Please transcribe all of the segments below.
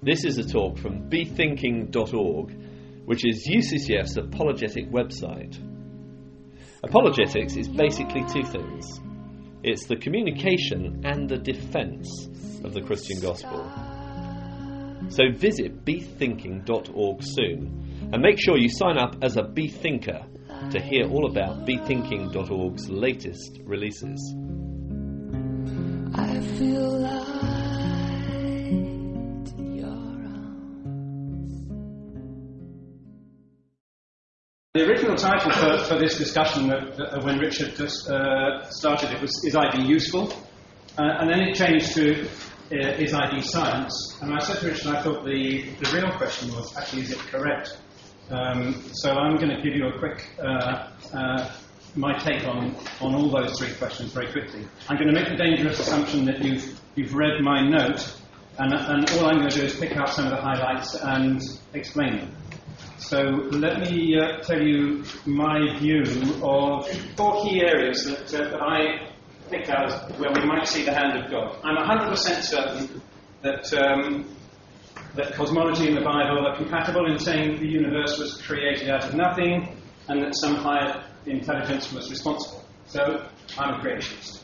This is a talk from bethinking.org, which is UCCF's apologetic website. Apologetics is basically two things. It's the communication and the defence of the Christian gospel. So visit bethinking.org soon, and make sure you sign up as a bethinker to hear all about bethinking.org's latest releases. I feel light in your arms. The original title for this discussion, when Richard just started it, was Is ID Useful? And then it changed to Is ID Science? And I said to Richard, I thought the real question was actually, is it correct? So I'm going to give you a quick my take on all those three questions very quickly. I'm going to make the dangerous assumption that you've read my note, and all I'm going to do is pick out some of the highlights and explain them. So let me tell you my view of four key areas that I picked out as where we might see the hand of God. I'm 100% certain that that cosmology and the Bible are compatible in saying the universe was created out of nothing and that some higher intelligence was responsible. So I'm a creationist.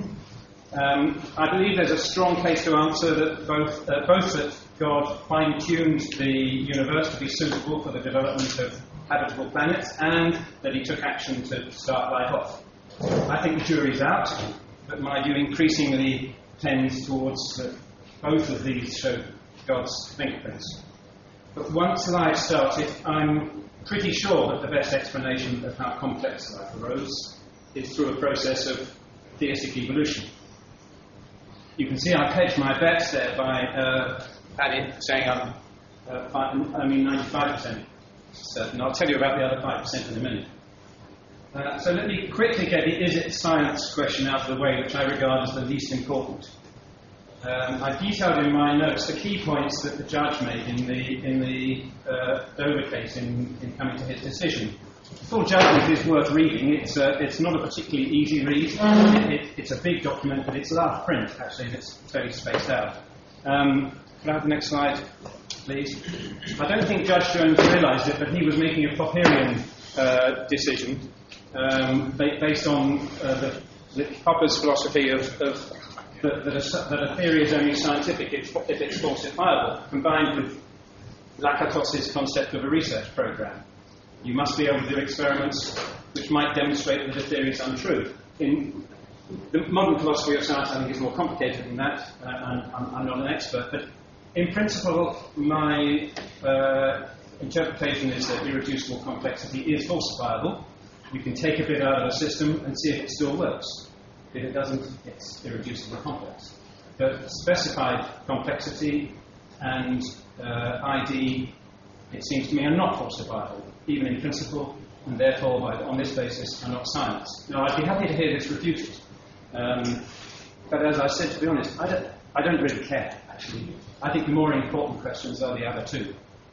I believe there's a strong case to answer that both that God fine-tuned the universe to be suitable for the development of habitable planets and that he took action to start life off. I think the jury's out, but my view increasingly tends towards that both of these show God's fingerprints. But once life started, I'm pretty sure that the best explanation of how complex life arose is through a process of theistic evolution. You can see I hedged my bets there by saying I'm 95% certain. I'll tell you about the other 5% in a minute. So let me quickly get the is it science question out of the way, which I regard as the least important. I detailed in my notes the key points that the judge made in the Dover case in coming to his decision. The full judgment is worth reading. It's not a particularly easy read. It's a big document, but it's large print, actually, and it's fairly spaced out. Can I have the next slide, please? I don't think Judge Jones realised it, but he was making a Popperian decision based on Popper's philosophy that a theory is only scientific if it's falsifiable, combined with Lakatos's concept of a research program. You must be able to do experiments which might demonstrate that the theory is untrue. In the modern philosophy of science, I think is more complicated than that. I'm not an expert, but in principle, my interpretation is that irreducible complexity is falsifiable. You can take a bit out of a system and see if it still works. If it doesn't, it's irreducible complex. But specified complexity and ID, it seems to me, are not falsifiable, even in principle, and therefore, on this basis, are not science. Now, I'd be happy to hear this refuted. But as I said, to be honest, I don't really care, actually. I think the more important questions are the other two.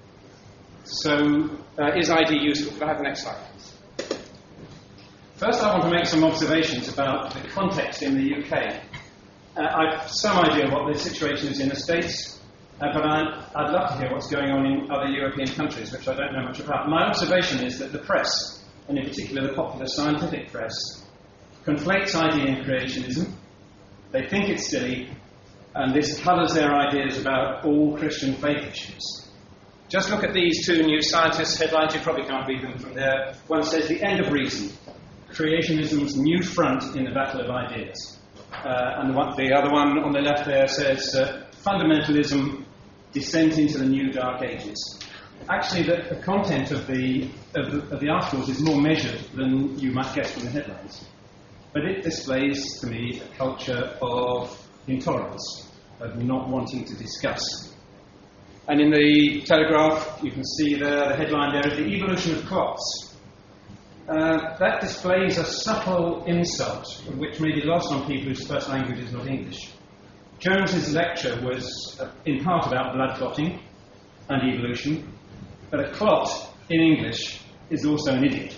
So, is ID useful? Could I have the next slide, please? First, I want to make some observations about the context in the UK. I've some idea what the situation is in the States, but I'd love to hear what's going on in other European countries, which I don't know much about. My observation is that the press, and in particular the popular scientific press, conflates ID and creationism. They think it's silly, and this colours their ideas about all Christian faith issues. Just look at these two New Scientist headlines. You probably can't read them from there. One says, "The End of Reason, Creationism's New Front in the Battle of Ideas." And the other one on the left there says, "Fundamentalism, Descent into the New Dark Ages." Actually, the content of the articles is more measured than you might guess from the headlines. But it displays, to me, a culture of intolerance, of not wanting to discuss. And in the Telegraph, you can see there, the headline there is "The Evolution of Clots." That displays a subtle insult, which may be lost on people whose first language is not English. Jones's lecture was in part about blood clotting and evolution, but a clot in English is also an idiot.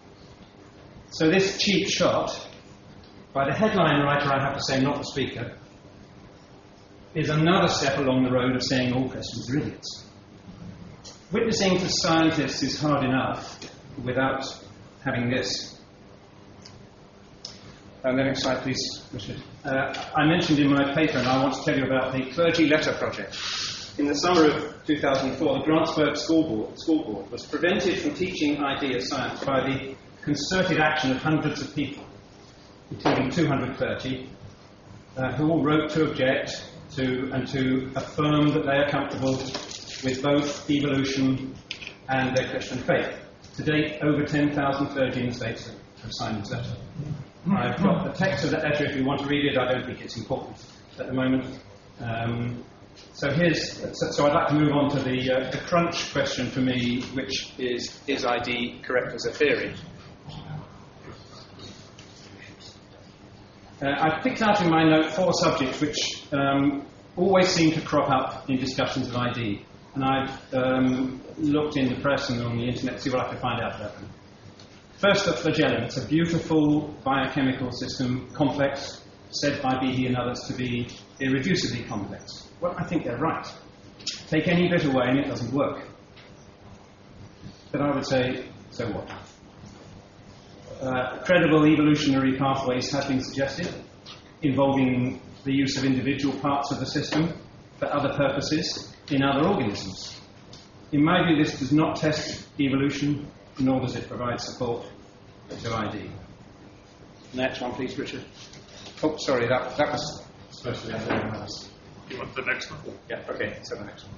So this cheap shot, by the headline writer, I have to say, not the speaker, is another step along the road of saying all Christians are idiots. Witnessing to scientists is hard enough without having this. And the next slide, please, Richard. I mentioned in my paper, and I want to tell you about the Clergy Letter Project. In the summer of 2004, the Grantsburg School Board was prevented from teaching ID as science by the concerted action of hundreds of people, including 200 clergy, who all wrote to object to and to affirm that they are comfortable with both evolution and their Christian faith. To date, over 10,000 clergy in the States have signed this letter. I've got the text of that letter if you want to read it. I don't think it's important at the moment. So I'd like to move on to the crunch question for me, which is ID correct as a theory? I've picked out in my note 4 subjects which always seem to crop up in discussions of ID. And I've looked in the press and on the internet to see what I could find out about them. First, the flagellum. It's a beautiful biochemical system, complex, said by Behe and others to be irreducibly complex. Well, I think they're right. Take any bit away and it doesn't work. But I would say, so what? Credible evolutionary pathways have been suggested, involving the use of individual parts of the system for other purposes in other organisms. In my view, this does not test evolution, nor does it provide support to ID. Next one, please, Richard. Oh, sorry, that was supposed to be under everyone else. You want the next one? Yeah, okay, so the next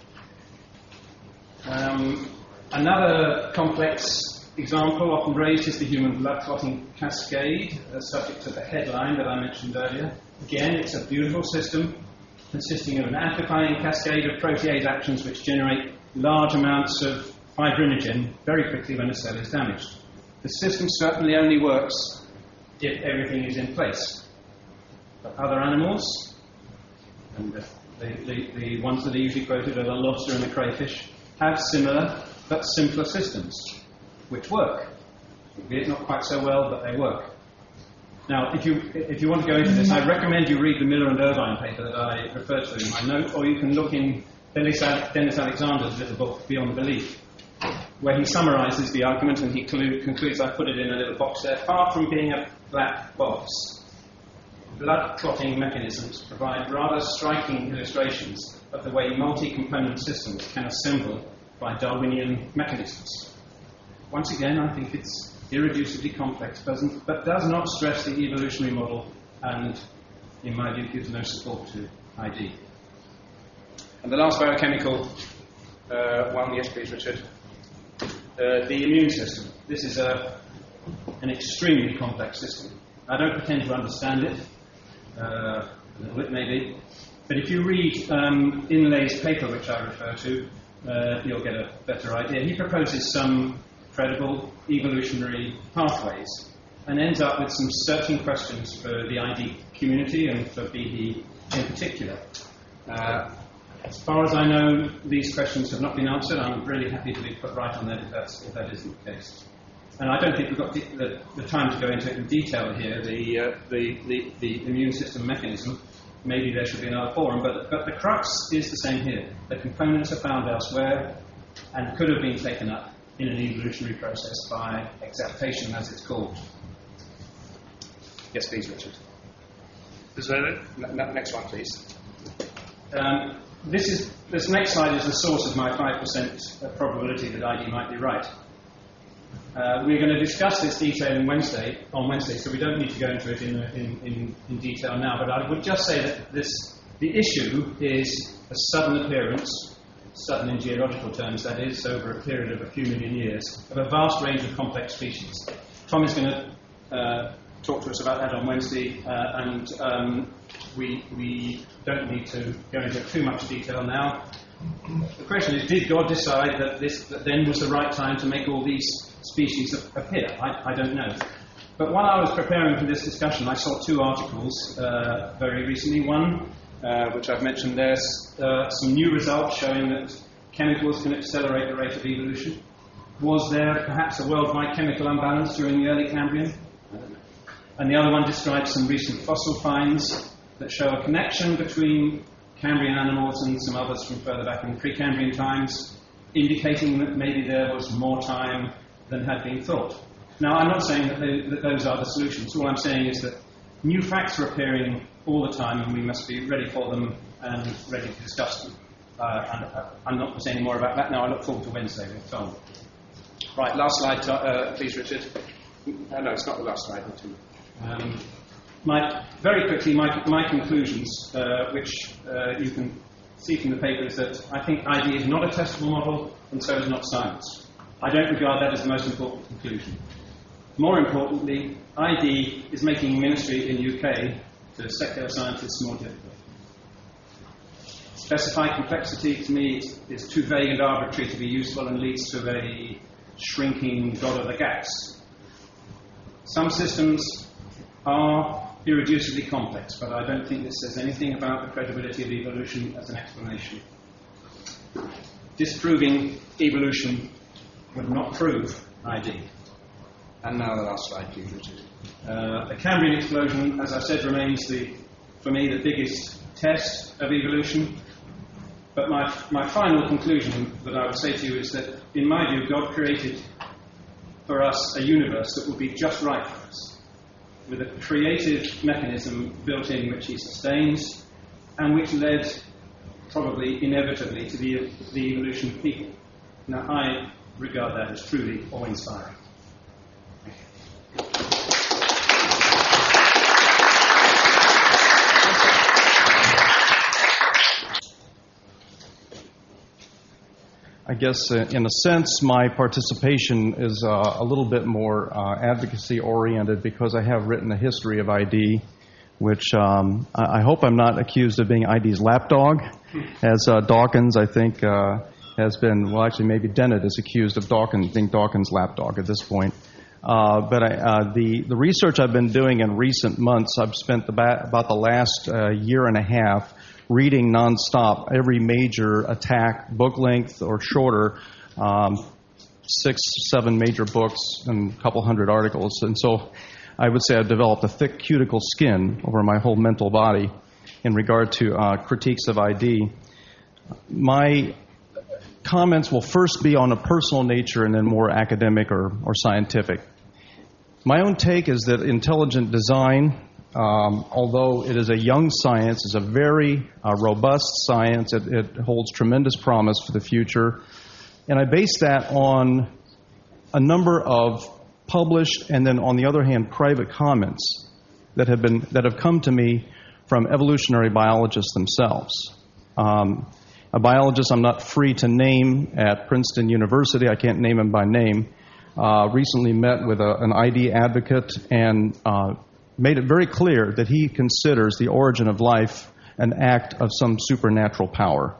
one. Another complex example often raised is the human blood clotting cascade, subject to the headline that I mentioned earlier. Again, it's a beautiful system consisting of an amplifying cascade of protease actions which generate large amounts of fibrinogen very quickly when a cell is damaged. The system certainly only works if everything is in place. But other animals, and the ones that are usually quoted are the lobster and the crayfish, have similar but simpler systems which work. Albeit not quite so well, but they work. Now, if you want to go into this, I recommend you read the Miller and Irvine paper that I referred to in my note, or you can look in Dennis Alexander's little book, Beyond Belief, where he summarises the argument and he concludes, I put it in a little box there, far from being a black box, blood clotting mechanisms provide rather striking illustrations of the way multi-component systems can assemble by Darwinian mechanisms. Once again, I think it's irreducibly complex, but does not stress the evolutionary model and, in my view, gives no support to ID. And the last biochemical one, yes please, Richard. The immune system. This is an extremely complex system. I don't pretend to understand it, a little bit maybe, but if you read Inlay's paper, which I refer to, you'll get a better idea. He proposes some credible evolutionary pathways and ends up with some searching questions for the ID community and for Behe in particular. As far as I know, these questions have not been answered. I'm really happy to be put right on that if that isn't the case. And I don't think we've got the time to go into it in detail here, the immune system mechanism. Maybe there should be another forum, but the crux is the same here. The components are found elsewhere and could have been taken up in an evolutionary process by exaptation, as it's called. Yes, please, Richard. Is that it? Next one, please. This next slide is the source of my 5% probability that ID might be right. We're going to discuss this detail on Wednesday, so we don't need to go into it in detail now, but I would just say that the issue is a sudden appearance, sudden in geological terms, that is, over a period of a few million years, of a vast range of complex species. Tom is going to talk to us about that on Wednesday, and we don't need to go into too much detail now. The question is, did God decide that then was the right time to make all these species appear? I don't know. But while I was preparing for this discussion, I saw 2 articles very recently. One, which I've mentioned, there's some new results showing that chemicals can accelerate the rate of evolution. Was there perhaps a worldwide chemical imbalance during the early Cambrian? I don't know. And the other one describes some recent fossil finds that show a connection between Cambrian animals and some others from further back in Precambrian times, indicating that maybe there was more time than had been thought. Now, I'm not saying that those are the solutions. All I'm saying is that new facts are appearing all the time, and we must be ready for them and ready to discuss them. I'm not going to say any more about that now. I look forward to Wednesday with Tom. Right, last slide, please, Richard. No, it's not the last slide. Very quickly, my conclusions, which you can see from the paper, is that I think ID is not a testable model, and so is not science. I don't regard that as the most important conclusion. More importantly, ID is making ministry in UK to secular scientists more difficult. Specified complexity, to me, is too vague and arbitrary to be useful and leads to a shrinking God of the gaps. Some systems are irreducibly complex, but I don't think this says anything about the credibility of evolution as an explanation. Disproving evolution would not prove ID. And now the last slide, please, Richard. The Cambrian explosion, as I said, remains, for me, the biggest test of evolution. But my final conclusion that I would say to you is that, in my view, God created for us a universe that would be just right for us, with a creative mechanism built in which he sustains, and which led, probably inevitably, to the evolution of people. Now, I regard that as truly awe-inspiring. I guess, in a sense, my participation is a little bit more advocacy-oriented because I have written a history of ID, which I hope I'm not accused of being ID's lapdog, as Dawkins, I think, has been, well, actually, maybe Dennett is accused of being Dawkins' lapdog at this point. But the research I've been doing in recent months, I've spent about the last year and a half reading nonstop every major attack, book length or shorter, 6, 7 major books and a couple hundred articles. And so I would say I've developed a thick cuticle skin over my whole mental body in regard to critiques of ID. My comments will first be on a personal nature and then more academic or scientific. My own take is that intelligent design, although it is a young science, is a very robust science. It holds tremendous promise for the future. And I base that on a number of published and then, on the other hand, private comments that have come to me from evolutionary biologists themselves. A biologist I'm not free to name at Princeton University, I can't name him by name, recently met with an ID advocate and made it very clear that he considers the origin of life an act of some supernatural power.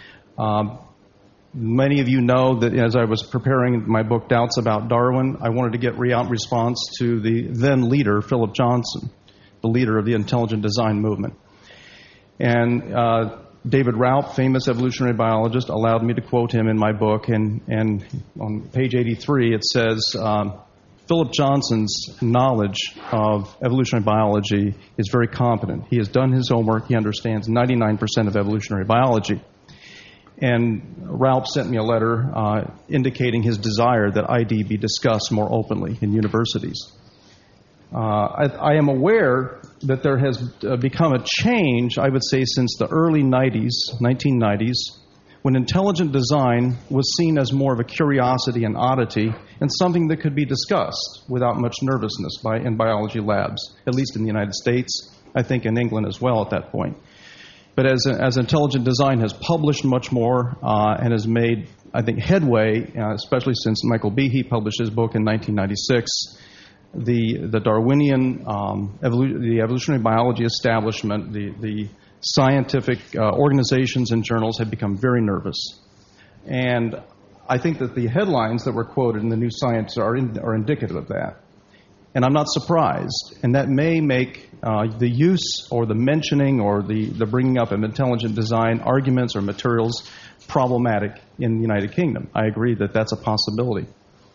Many of you know that as I was preparing my book, Doubts About Darwin, I wanted to get response to the then leader, Philip Johnson, the leader of the intelligent design movement. And David Raup, famous evolutionary biologist, allowed me to quote him in my book, and on page 83 it says, Philip Johnson's knowledge of evolutionary biology is very competent. He has done his homework. He understands 99% of evolutionary biology. And Raup sent me a letter indicating his desire that ID be discussed more openly in universities. I am aware that there has become a change, I would say, since the early 1990s, when intelligent design was seen as more of a curiosity and oddity and something that could be discussed without much nervousness in biology labs, at least in the United States, I think in England as well at that point. But as intelligent design has published much more and has made, I think, headway, especially since Michael Behe published his book in 1996, the Darwinian, the evolutionary biology establishment, the scientific organizations and journals have become very nervous. And I think that the headlines that were quoted in the New Science are indicative of that. And I'm not surprised. And that may make the use or the mentioning or the bringing up of intelligent design arguments or materials problematic in the United Kingdom. I agree that that's a possibility.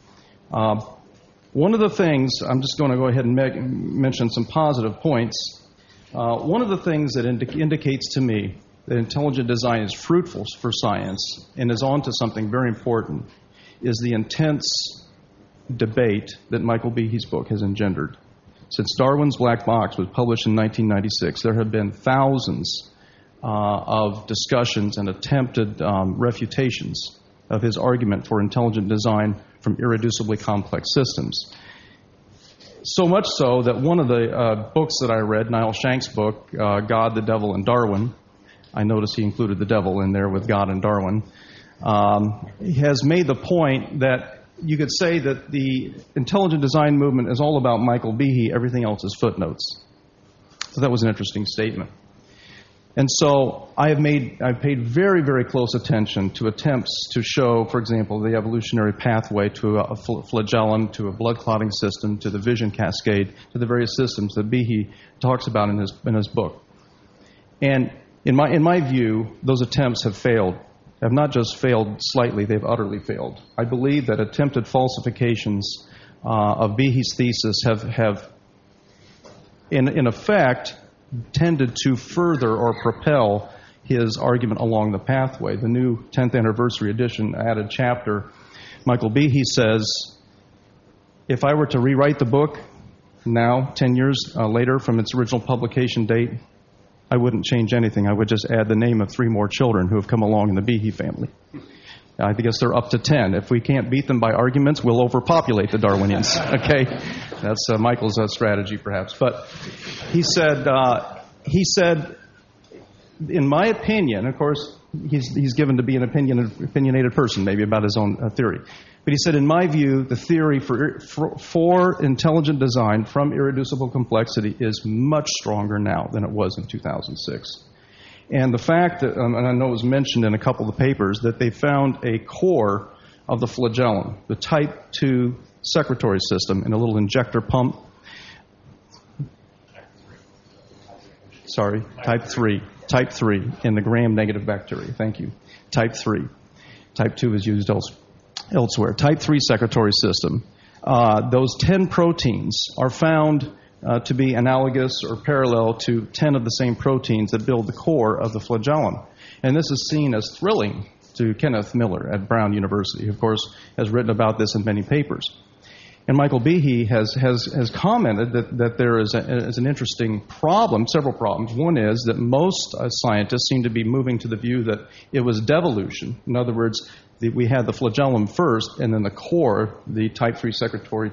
One of the things, I'm just going to go ahead and mention some positive points. One of the things that indicates to me that intelligent design is fruitful for science and is on to something very important is the intense debate that Michael Behe's book has engendered. Since Darwin's Black Box was published in 1996, there have been thousands of discussions and attempted refutations of his argument for intelligent design from irreducibly complex systems. So much so that one of the books that I read, Niall Shank's book, God, the Devil, and Darwin, I noticed he included the devil in there with God and Darwin, has made the point that you could say that the intelligent design movement is all about Michael Behe, everything else is footnotes. So that was an interesting statement. And so I've paid very, very close attention to attempts to show, for example, the evolutionary pathway to a flagellum, to a blood clotting system, to the vision cascade, to the various systems that Behe talks about in his book. And in my view, those attempts have failed. Have not just failed slightly, they've utterly failed. I believe that attempted falsifications of Behe's thesis have in effect, tended to further or propel his argument along the pathway. The new 10th anniversary edition added chapter, Michael Behe says, if I were to rewrite the book now, 10 years later from its original publication date, I wouldn't change anything. I would just add the name of 3 more children who have come along in the Behe family. I guess they're up to 10. If we can't beat them by arguments, we'll overpopulate the Darwinians. Okay? That's Michael's strategy, perhaps. But he said, in my opinion, of course, he's given to be an opinionated person, maybe about his own theory. But he said, in my view, the theory for intelligent design from irreducible complexity is much stronger now than it was in 2006. And the fact that, and I know it was mentioned in a couple of the papers, that they found a core of the flagellum, the type 2 secretory system, in a little injector pump. Sorry, type 3 in the gram-negative bacteria. Thank you. Type 3. Type 2 is used elsewhere. Type 3 secretory system. Those 10 proteins are found to be analogous or parallel to 10 of the same proteins that build the core of the flagellum. And this is seen as thrilling to Kenneth Miller at Brown University, who, of course, has written about this in many papers. And Michael Behe has commented that there is an interesting problem, several problems. One is that most scientists seem to be moving to the view that it was devolution. In other words, we had the flagellum first, and then the core, the type 3 secretory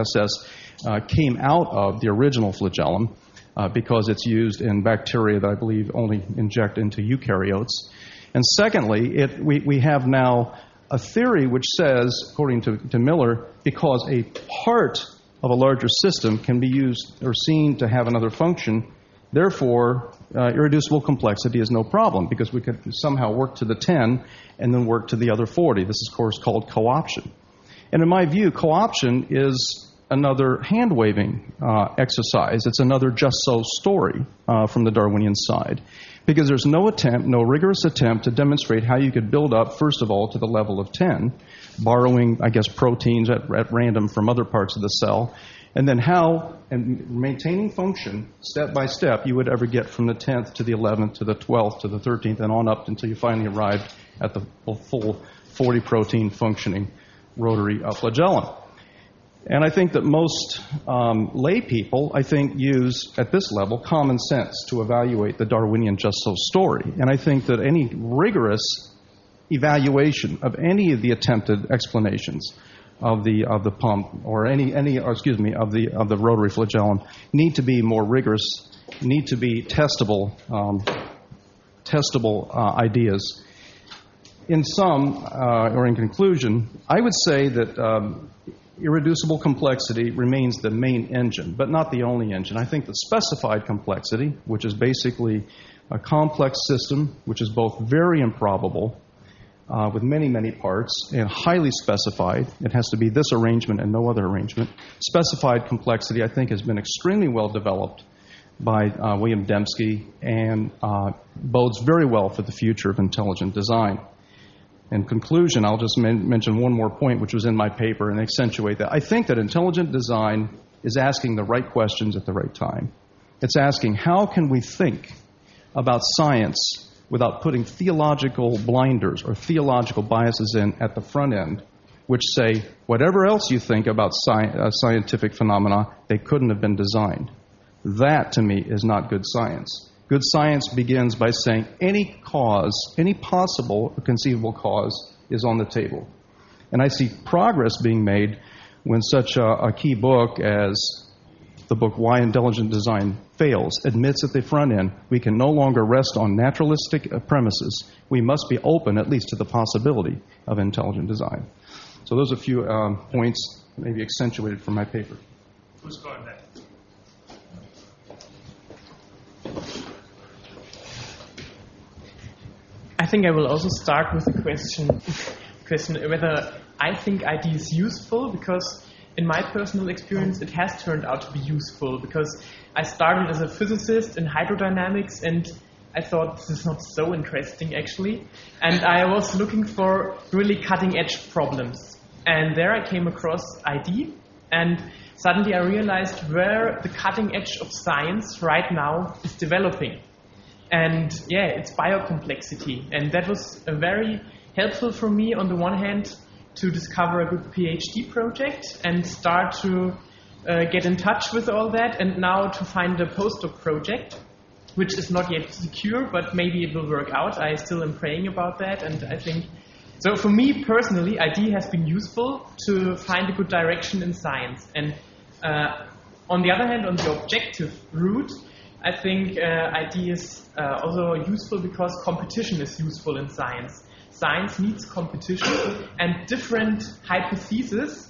TTSS, came out of the original flagellum because it's used in bacteria that I believe only inject into eukaryotes. And secondly, we have now a theory which says, according to Miller, because a part of a larger system can be used or seen to have another function, therefore irreducible complexity is no problem, because we could somehow work to the 10 and then work to the other 40. This is, of course, called co-option. And in my view, co-option is another hand-waving exercise. It's another just-so story from the Darwinian side, because there's no rigorous attempt to demonstrate how you could build up, first of all, to the level of 10, borrowing, I guess, proteins at random from other parts of the cell, and then how, and maintaining function step by step, you would ever get from the 10th to the 11th to the 12th to the 13th and on up until you finally arrived at the full 40-protein functioning rotary flagellum. And I think that most lay people, use, at this level, common sense to evaluate the Darwinian just-so story. And I think that any rigorous evaluation of any of the attempted explanations of the pump or of the rotary flagellum need to be more rigorous, need to be testable ideas. In sum, or in conclusion, I would say that irreducible complexity remains the main engine, but not the only engine. I think that specified complexity, which is basically a complex system, which is both very improbable, with many, many parts, and highly specified. It has to be this arrangement and no other arrangement. Specified complexity, I think, has been extremely well developed by William Dembski and bodes very well for the future of intelligent design. In conclusion, I'll just mention one more point, which was in my paper, and accentuate that. I think that intelligent design is asking the right questions at the right time. It's asking, how can we think about science without putting theological blinders or theological biases in at the front end, which say whatever else you think about scientific phenomena, they couldn't have been designed. That, to me, is not good science. Good science begins by saying any cause, any possible or conceivable cause is on the table. And I see progress being made when such a key book as the book Why Intelligent Design Fails admits at the front end we can no longer rest on naturalistic premises. We must be open at least to the possibility of intelligent design. So those are a few points maybe accentuated from my paper. Who's going next? I think I will also start with the question whether I think ID is useful, because in my personal experience it has turned out to be useful, because I started as a physicist in hydrodynamics and I thought this is not so interesting actually, and I was looking for really cutting edge problems, and there I came across ID, and suddenly I realized where the cutting edge of science right now is developing. And yeah, it's biocomplexity. And that was very helpful for me, on the one hand, to discover a good PhD project and start to get in touch with all that, and now to find a postdoc project, which is not yet secure, but maybe it will work out. I still am praying about that, and I think... So for me personally, ID has been useful to find a good direction in science. And on the other hand, on the objective route, I think ID is also useful because competition is useful in science. Science needs competition, and different hypotheses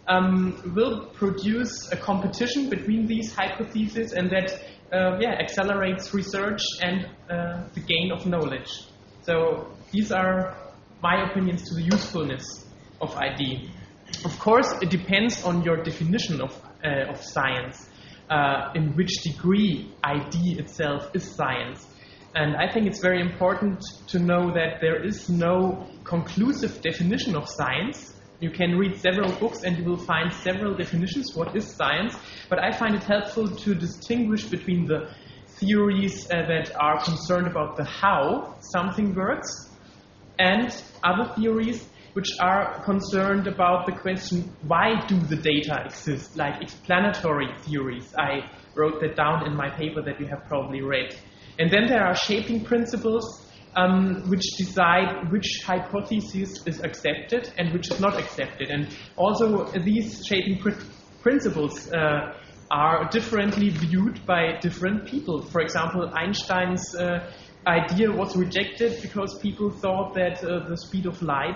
will produce a competition between these hypotheses, and that accelerates research and the gain of knowledge. So these are my opinions to the usefulness of ID. Of course, it depends on your definition of science. In which degree ID itself is science. And I think it's very important to know that there is no conclusive definition of science. You can read several books and you will find several definitions what is science, but I find it helpful to distinguish between the theories that are concerned about the how something works and other theories which are concerned about the question, why do the data exist, like explanatory theories. I wrote that down in my paper that you have probably read. And then there are shaping principles which decide which hypothesis is accepted and which is not accepted. And also these shaping principles are differently viewed by different people. For example, Einstein's idea was rejected because people thought that the speed of light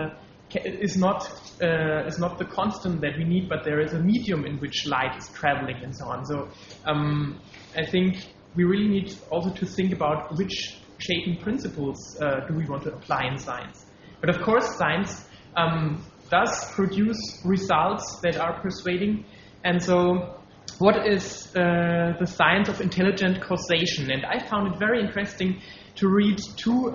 is not the constant that we need, but there is a medium in which light is traveling and so on. So I think we really need also to think about which shaping principles do we want to apply in science. But of course, science does produce results that are persuading, and so what is the science of intelligent causation? And I found it very interesting to read two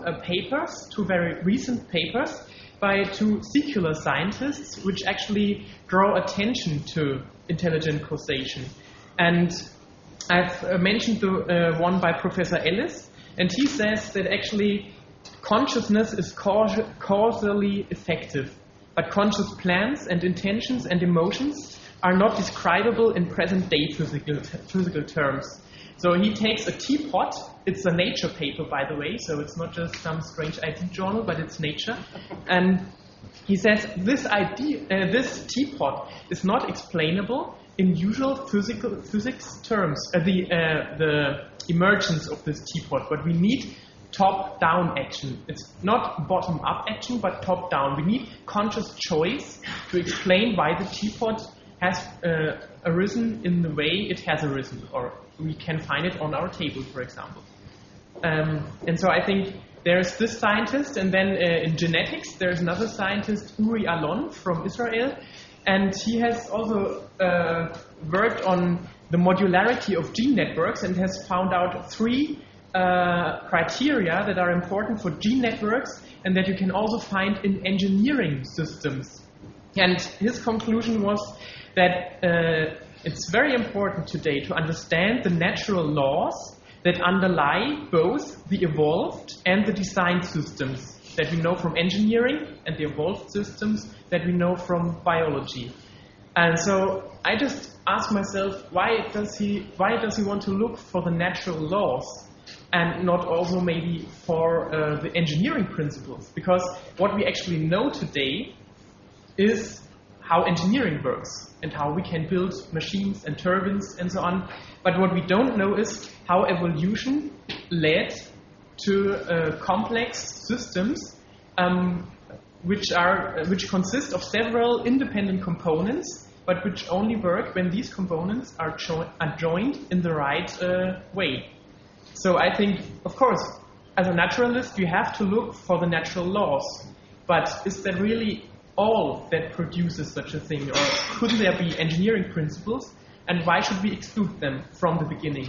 very recent papers by two secular scientists which actually draw attention to intelligent causation. And I've mentioned the one by Professor Ellis, and he says that actually consciousness is causally effective, but conscious plans and intentions and emotions are not describable in present-day physical terms. So he takes a teapot. It's a Nature paper, by the way, so it's not just some strange IT journal, but it's Nature. And he says this teapot is not explainable in usual physics terms, the emergence of this teapot, but we need top-down action. It's not bottom-up action, but top-down. We need conscious choice to explain why the teapot has arisen in the way it has arisen, or we can find it on our table, for example. And so I think there's this scientist, and then in genetics there's another scientist, Uri Alon from Israel, and he has also worked on the modularity of gene networks and has found out three criteria that are important for gene networks and that you can also find in engineering systems. And his conclusion was that it's very important today to understand the natural laws that underlie both the evolved and the designed systems that we know from engineering and the evolved systems that we know from biology. And so I just ask myself, why does he want to look for the natural laws and not also maybe for the engineering principles? Because what we actually know today is how engineering works and how we can build machines and turbines and so on. But what we don't know is how evolution led to complex systems which consist of several independent components, but which only work when these components are joined in the right way. So I think, of course, as a naturalist, you have to look for the natural laws. But is that really all that produces such a thing? Or couldn't there be engineering principles? And why should we exclude them from the beginning?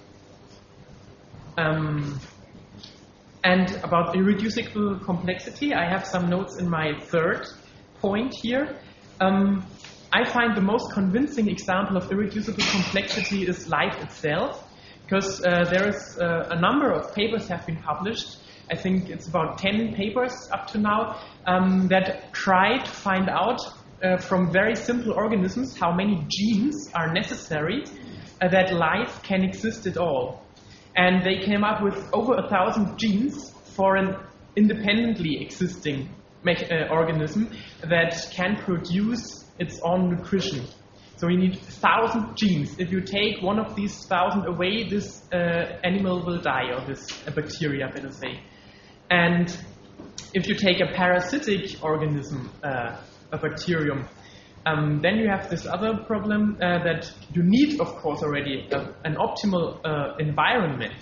And about irreducible complexity, I have some notes in my third point here. I find the most convincing example of irreducible complexity is life itself, because there is a number of papers have been published. I think it's about 10 papers up to now that try to find out from very simple organisms how many genes are necessary that life can exist at all. And they came up with over 1,000 genes for an independently existing organism that can produce its own nutrition. So we need 1,000 genes. If you take one of these 1,000 away, this animal will die, or this bacteria, better say. And if you take a parasitic organism, a bacterium, then you have this other problem that you need, of course, already an optimal environment,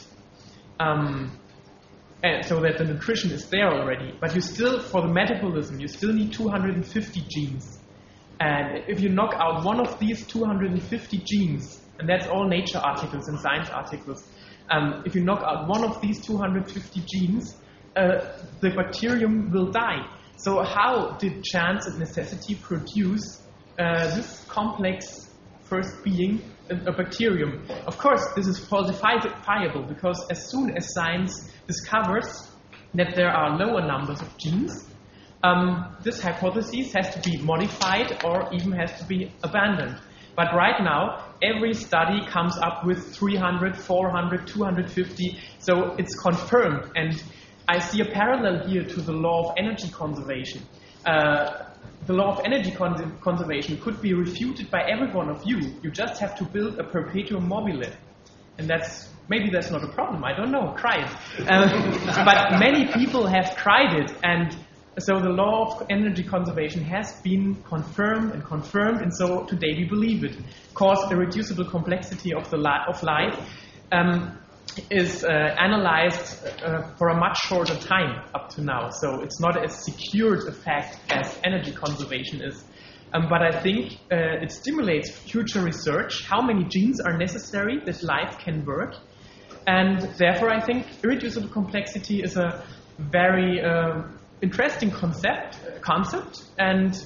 so that the nutrition is there already. But you still, for the metabolism, you still need 250 genes. And if you knock out one of these 250 genes, and that's all Nature articles and science articles, if you knock out one of these 250 genes, the bacterium will die. So how did chance and necessity produce this complex first being, a bacterium? Of course, this is falsifiable, because as soon as science discovers that there are lower numbers of genes, this hypothesis has to be modified or even has to be abandoned. But right now, every study comes up with 300, 400, 250, so it's confirmed. And I see a parallel here to the law of energy conservation. The law of energy conservation could be refuted by every one of you. You just have to build a perpetuum mobile. And maybe that's not a problem, I don't know, try it. But many people have tried it, and so the law of energy conservation has been confirmed, and so today we believe it. Of course, irreducible complexity of life is analyzed for a much shorter time up to now, so it's not as secured a fact as energy conservation is. But I think it stimulates future research, how many genes are necessary that life can work, and therefore I think irreducible complexity is a very interesting concept, and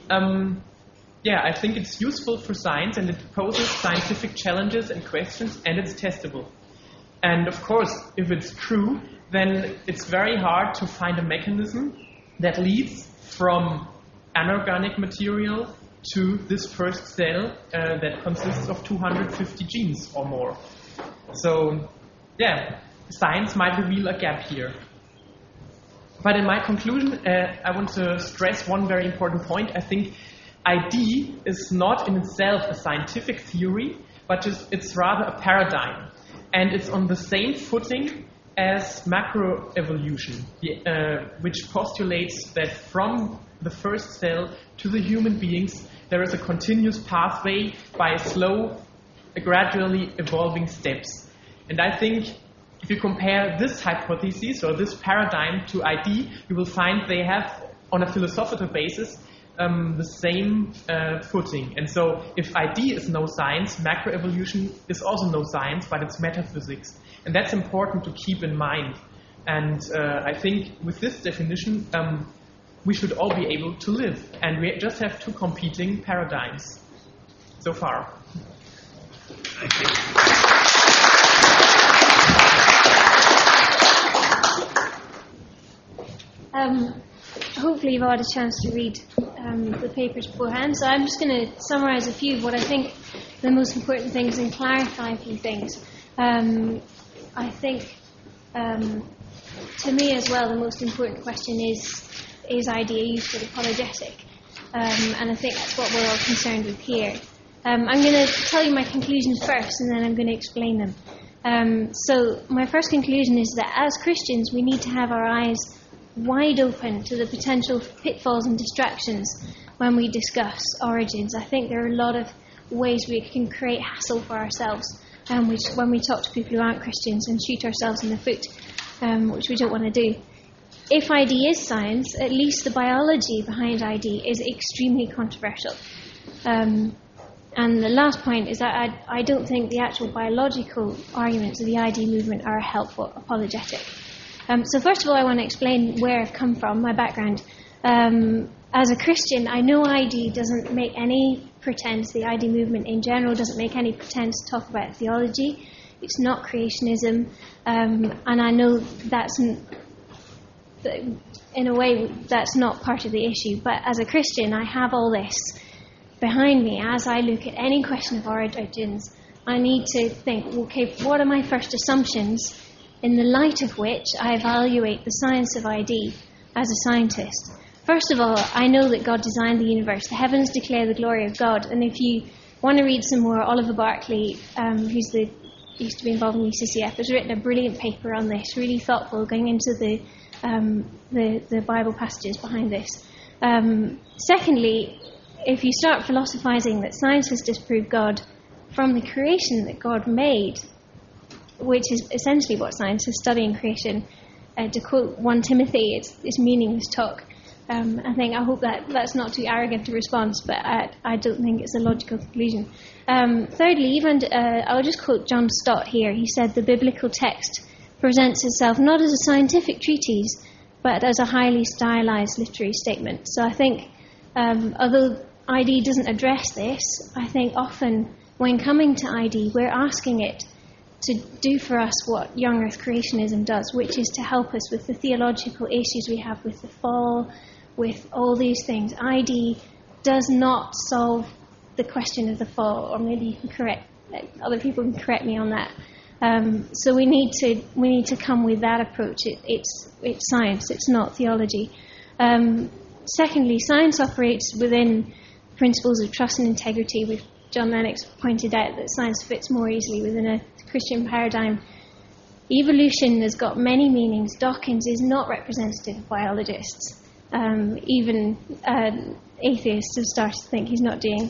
I think it's useful for science, and it poses scientific challenges and questions, and it's testable. And of course, if it's true, then it's very hard to find a mechanism that leads from anorganic material to this first cell that consists of 250 genes or more. So, science might reveal a gap here. But in my conclusion, I want to stress one very important point. I think ID is not in itself a scientific theory, but it's rather a paradigm. And it's on the same footing as macroevolution, which postulates that from the first cell to the human beings, there is a continuous pathway by slow, gradually evolving steps. And I think if you compare this hypothesis or this paradigm to ID, you will find they have, on a philosophical basis, the same footing. And so if ID is no science, macroevolution is also no science, but it's metaphysics. And that's important to keep in mind. And I think with this definition, we should all be able to live. And we just have two competing paradigms so far. Thank you. Hopefully you've all had a chance to read the papers beforehand, so I'm just going to summarise a few of what I think the most important things and clarify a few things. I think, to me as well, the most important question is idea useful apologetic? And I think that's what we're all concerned with here. I'm going to tell you my conclusions first, and then I'm going to explain them. So my first conclusion is that as Christians, we need to have our eyes wide open to the potential pitfalls and distractions when we discuss origins. I think there are a lot of ways we can create hassle for ourselves when we talk to people who aren't Christians and shoot ourselves in the foot, which we don't want to do. If ID is science, at least the biology behind ID is extremely controversial. And the last point is that I don't think the actual biological arguments of the ID movement are a helpful apologetic. So first of all, I want to explain where I've come from, my background. As a Christian, I know ID doesn't make any pretense, the ID movement in general doesn't make any pretense to talk about theology. It's not creationism. And I know that's, in a way, that's not part of the issue. But as a Christian, I have all this behind me. As I look at any question of origins, I need to think, okay, what are my first assumptions in the light of which I evaluate the science of ID as a scientist? First of all, I know that God designed the universe. The heavens declare the glory of God. And if you want to read some more, Oliver Barclay, used to be involved in UCCF, has written a brilliant paper on this, really thoughtful, going into the Bible passages behind this. Secondly, if you start philosophizing that science has disproved God from the creation that God made, which is essentially what science is, studying creation, to quote 1 Timothy, it's meaningless talk. I hope that's not too arrogant a response, but I don't think it's a logical conclusion. Thirdly, I'll just quote John Stott here. He said, the biblical text presents itself not as a scientific treatise, but as a highly stylized literary statement. So I think, although ID doesn't address this, I think often when coming to ID, we're asking it to do for us what young earth creationism does, which is to help us with the theological issues we have with the fall, with all these things. ID does not solve the question of the fall, or maybe you can other people can correct me on that. So we need to come with that approach. It's science, it's not theology. Secondly, science operates within principles of trust and integrity. John Lennox pointed out that science fits more easily within a Christian paradigm. Evolution has got many meanings. Dawkins is not representative of biologists. Even atheists have started to think he's not doing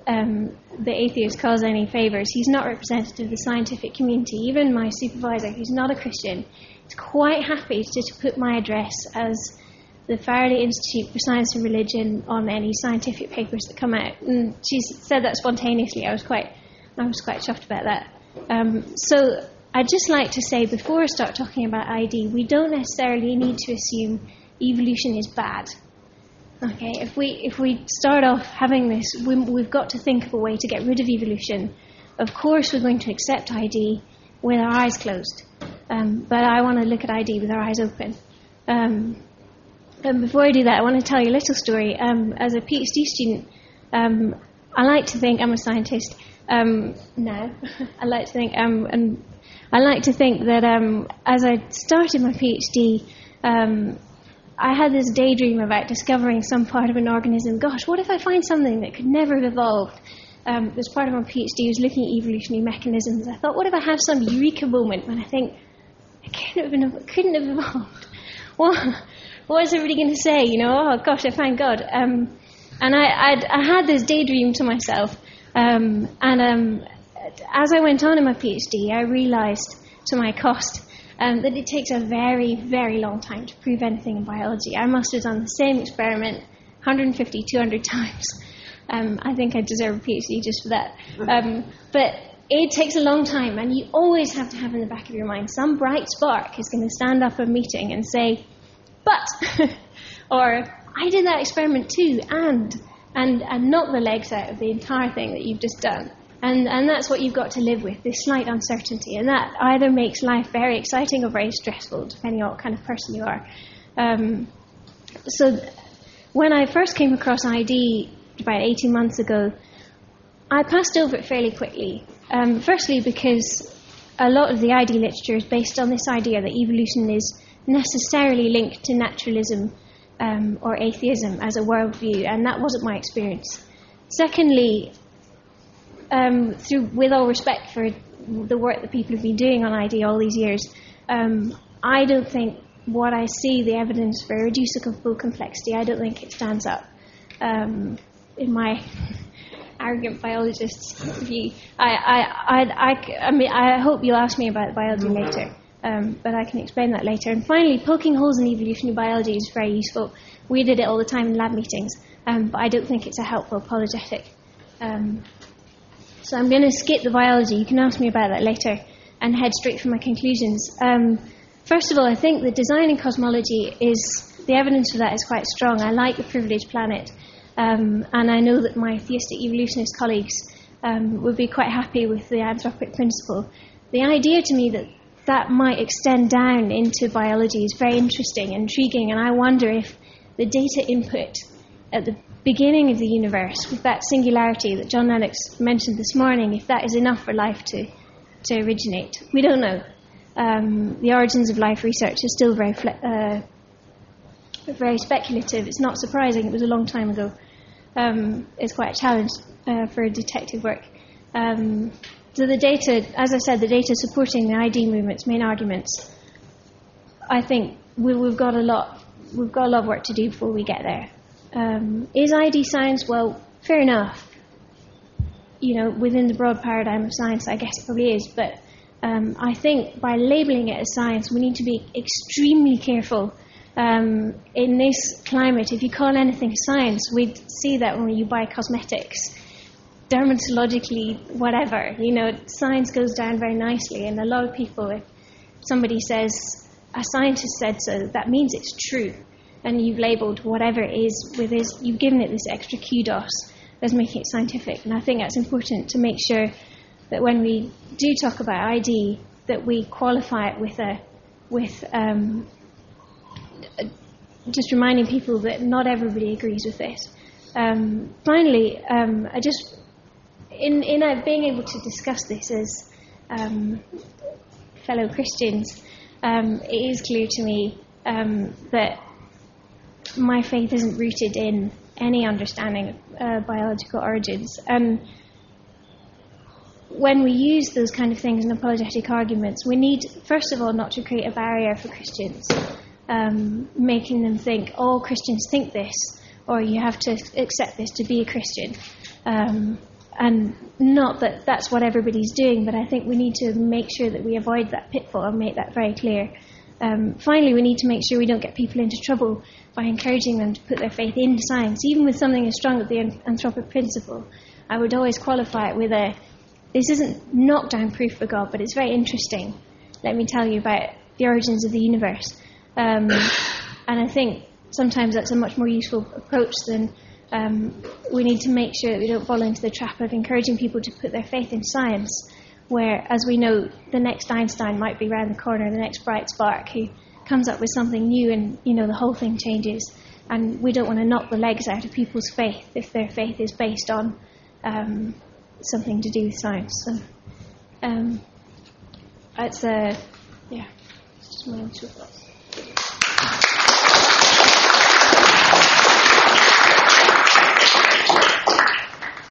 the atheist cause any favours. He's not representative of the scientific community. Even my supervisor, who's not a Christian, is quite happy to put my address as the Faraday Institute for Science and Religion on any scientific papers that come out. And she said that spontaneously. I was quite chuffed about that. So I'd just like to say, before I start talking about ID, we don't necessarily need to assume evolution is bad. Okay, if we start off having this, we've got to think of a way to get rid of evolution. Of course, we're going to accept ID with our eyes closed, but I want to look at ID with our eyes open. And before I do that, I want to tell you a little story. As a PhD student, I like to think I'm a scientist. Now, I like to think that as I started my PhD, I had this daydream about discovering some part of an organism. Gosh, what if I find something that could never have evolved? As part of my PhD, I was looking at evolutionary mechanisms. I thought, what if I have some eureka moment when I think it couldn't have evolved? What is everybody going to say? Oh gosh, I found God. And I had this daydream to myself. As I went on in my PhD, I realised, to my cost, that it takes a very, very long time to prove anything in biology. I must have done the same experiment 150, 200 times. I think I deserve a PhD just for that. But it takes a long time, and you always have to have in the back of your mind some bright spark is going to stand up at a meeting and say, but, or I did that experiment too, and knock the legs out of the entire thing that you've just done. And that's what you've got to live with, this slight uncertainty. And that either makes life very exciting or very stressful, depending on what kind of person you are. So when I first came across ID about 18 months ago, I passed over it fairly quickly. Firstly, because a lot of the ID literature is based on this idea that evolution is necessarily linked to naturalism or atheism as a worldview, and that wasn't my experience. Secondly, with all respect for the work that people have been doing on ID all these years, I don't think what I see, the evidence for reducible complexity, I don't think it stands up. In my arrogant biologist's view, I mean, I hope you'll ask me about biology later, but I can explain that later. And finally, poking holes in evolutionary biology is very useful. We did it all the time in lab meetings, but I don't think it's a helpful apologetic. So I'm going to skip the biology. You can ask me about that later and head straight for my conclusions. First of all, I think the design in cosmology the evidence for that is quite strong. I like the privileged planet, and I know that my theistic evolutionist colleagues would be quite happy with the anthropic principle. The idea to me that might extend down into biology is very interesting, intriguing, and I wonder if the data input at the beginning of the universe, with that singularity that John Lennox mentioned this morning, if that is enough for life to originate. We don't know. The origins of life research is still very speculative. It's not surprising. It was a long time ago. It's quite a challenge for detective work. So the data, as I said, the data supporting the ID movement's main arguments, I think we've got a lot of work to do before we get there. Is ID science? Well, fair enough. Within the broad paradigm of science, I guess it probably is. But I think by labeling it as science, we need to be extremely careful. In this climate, if you call anything science, we'd see that when you buy cosmetics, dermatologically, whatever. Science goes down very nicely. And a lot of people, if somebody says, a scientist said so, that means it's true. And you've labelled whatever it is you've given it this extra kudos as making it scientific. And I think that's important to make sure that when we do talk about ID, that we qualify it with just reminding people that not everybody agrees with this. Finally, I just in being able to discuss this as fellow Christians, it is clear to me that my faith isn't rooted in any understanding of biological origins. And when we use those kind of things in apologetic arguments, we need, first of all, not to create a barrier for Christians, making them think, all Christians think this, or you have to accept this to be a Christian. And not that that's what everybody's doing, but I think we need to make sure that we avoid that pitfall and make that very clear. Finally, we need to make sure we don't get people into trouble by encouraging them to put their faith in science, even with something as strong as the anthropic principle. I would always qualify it with this isn't knockdown proof for God, but it's very interesting. Let me tell you about the origins of the universe. And I think sometimes that's a much more useful approach than we need to make sure that we don't fall into the trap of encouraging people to put their faith in science, where, as we know, the next Einstein might be around the corner, the next bright spark who comes up with something new and, the whole thing changes. And we don't want to knock the legs out of people's faith if their faith is based on something to do with science. So, it's just my own thoughts.